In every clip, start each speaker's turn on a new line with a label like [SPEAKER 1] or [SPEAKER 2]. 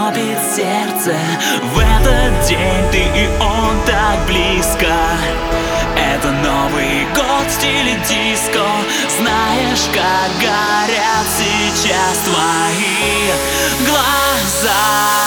[SPEAKER 1] торопит сердце. В этот день ты и он так близко. Это Новый год в стиле диско. Знаешь, как горят сейчас твои глаза.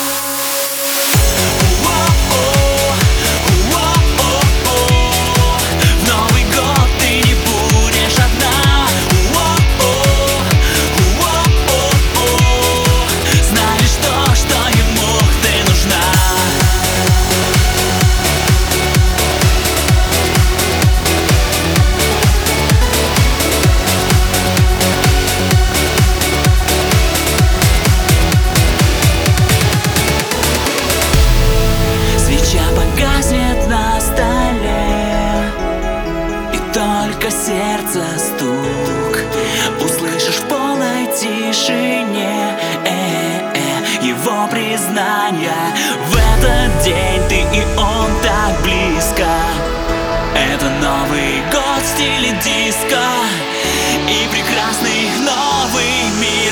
[SPEAKER 1] Только сердце стук услышишь в полной тишине его признание. В этот день ты и он так близко. Это Новый год в стиле диско и прекрасный новый мир.